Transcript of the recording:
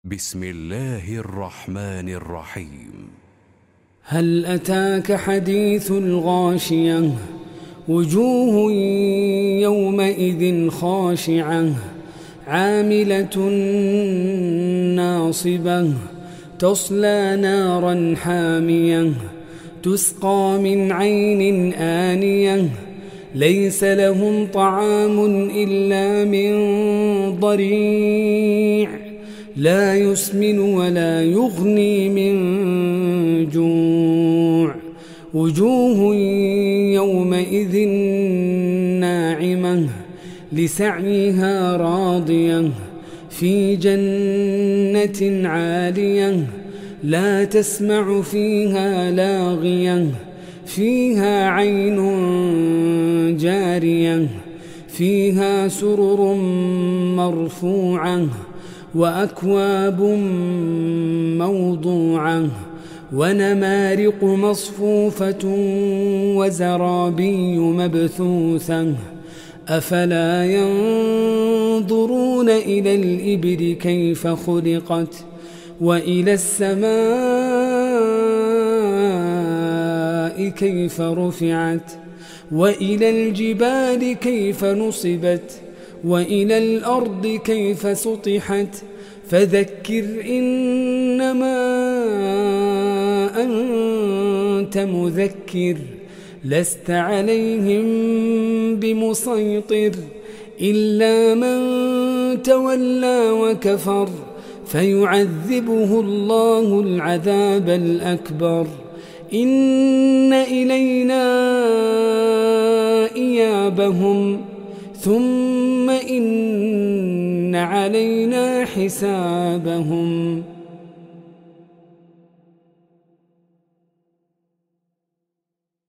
بسم الله الرحمن الرحيم. هل أتاك حديث الغاشية؟ وجوه يومئذ خاشعة عاملة ناصبة تصلى نارا حامية تسقى من عين آنية ليس لهم طعام إلا من ضريع لا يسمن ولا يغني من جوع. وجوه يومئذ ناعمة لسعيها راضية في جنة عالية لا تسمع فيها لاغية فيها عين جارية فيها سرر مرفوعة وأكواب موضوعة ونمارق مصفوفة وزرابي مبثوثة أفلا ينظرون إلى الإبل كيف خلقت وإلى السماء كيف رفعت وإلى الجبال كيف نصبت وإلى الأرض كيف سطحت فذكر إنما أنت مذكر لست عليهم بمسيطر إلا من تولى وكفر فيعذبه الله العذاب الأكبر إن إلينا إيابهم ثم إن علينا حسابهم.